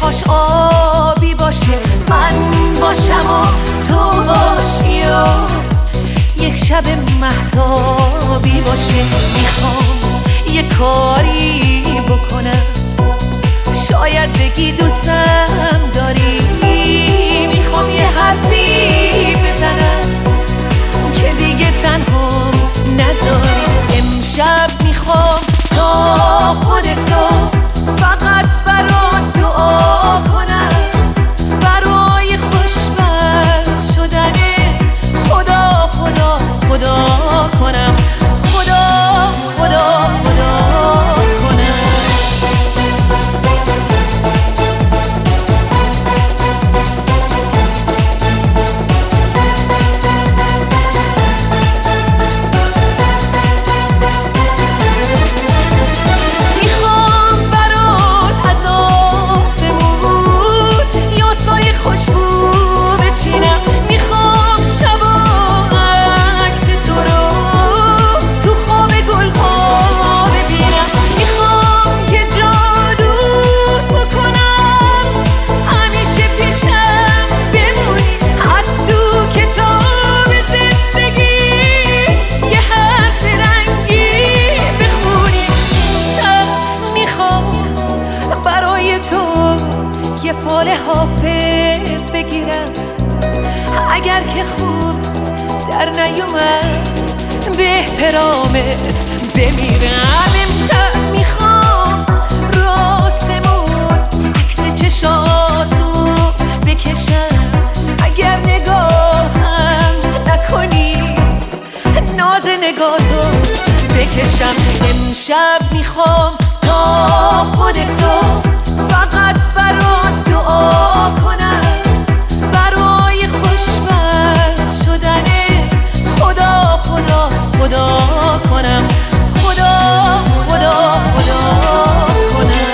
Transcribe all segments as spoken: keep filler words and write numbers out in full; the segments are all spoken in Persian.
چشماش آبی باشه، من باشم و تو باشی و یک شب مهتابی باشه. میخوام یه کاری بکنم، شاید بگی دوستم داری. میخوام یه حرفی بزنم که دیگه تنها نذاری. امشب میخوام تا خود صبح فقط برات دعا کنم، برای خوشبخت شدن خدا خدا خدا کنم، خدا خدا خدا کنم. یه فال حافظ بگیرم، اگر که خوب در نیومد به احترامت بمیرم. امشب میخوام راسمون عکس چشاتو بکشم، اگر نگاهم نکنی ناز نگاهتو بکشم. امشب میخوام تا خود صبح فقط برات دعا کنم، برای خوشبخت شدن خدا خدا خدا کنم، خدا خدا خدا کنم.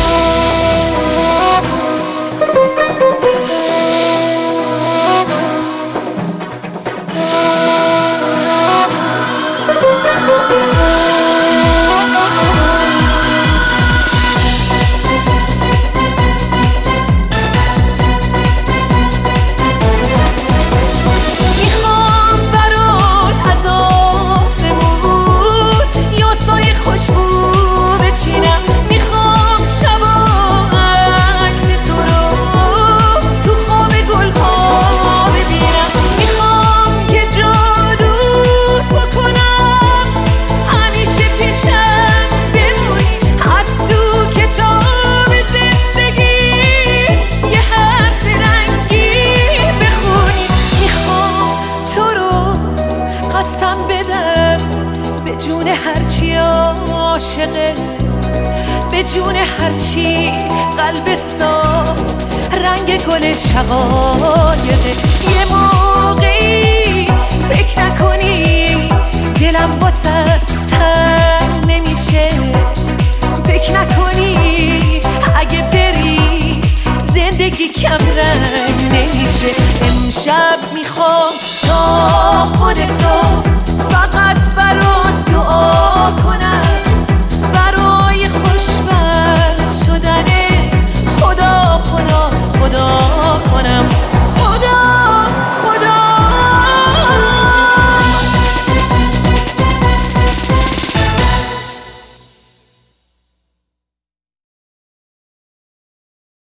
به جون هرچی عاشقه، به جون هرچی قلب صاف رنگ گل شقایقه. یه موقعی فکر نکنی دلم واسه تنگ نمیشه، فکر نکنی اگه بری زندگی کم رنگ نمیشه. امشب میخوام تا خود صبح فقط برات دعا